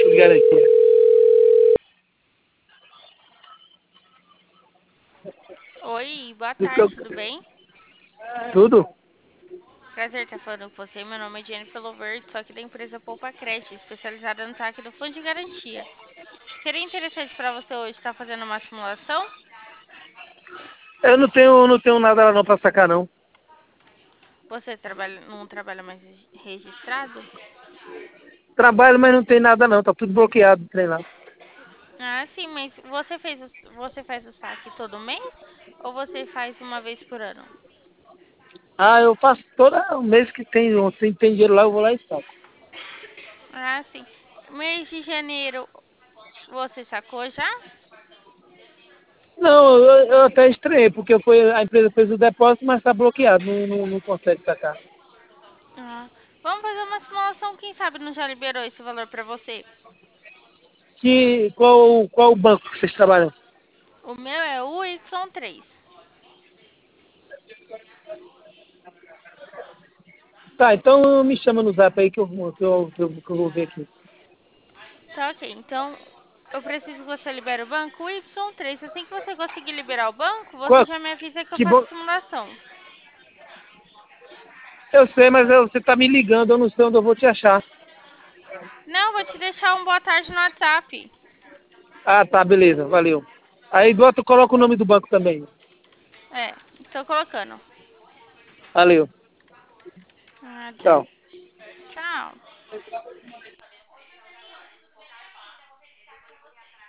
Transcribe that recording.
de garantia. Oi, boa Isso que tarde, tudo bem? tudo? Prazer estar falando com você. Meu nome é Jennifer Lovert, sou aqui da empresa Poupa Creche, especializada no saque do Fundo de Garantia. Seria interessante para você hoje estar fazendo uma simulação? Eu não tenho nada lá não pra sacar, não. Você não trabalha mais registrado? Trabalho, mas não tem nada não. Tá tudo bloqueado o trem lá. Ah, sim, mas você faz o saque todo mês ou você faz uma vez por ano? Ah, eu faço todo mês que tem dinheiro lá, eu vou lá e saco. Ah, sim. Mês de janeiro, você sacou já? Não, eu até estranhei, porque a empresa fez o depósito, mas tá bloqueado, não consegue sacar. Ah, vamos fazer uma simulação, quem sabe não já liberou esse valor para você? Qual o banco que vocês trabalham? O meu é o Y3. Tá, então me chama no zap aí que eu vou ver aqui. Tá ok. Então, eu preciso que você libere o banco o Y3. Assim que você conseguir liberar o banco, você Qual, já me avisa que eu que faço bom, a simulação. eu sei, mas você tá me ligando, eu não sei onde eu vou te achar. Não, vou te deixar um boa tarde no WhatsApp. Ah, tá, beleza, valeu. Aí do outro coloca o nome do banco também. É, tô colocando. Valeu, Nada. tchau. Tchau.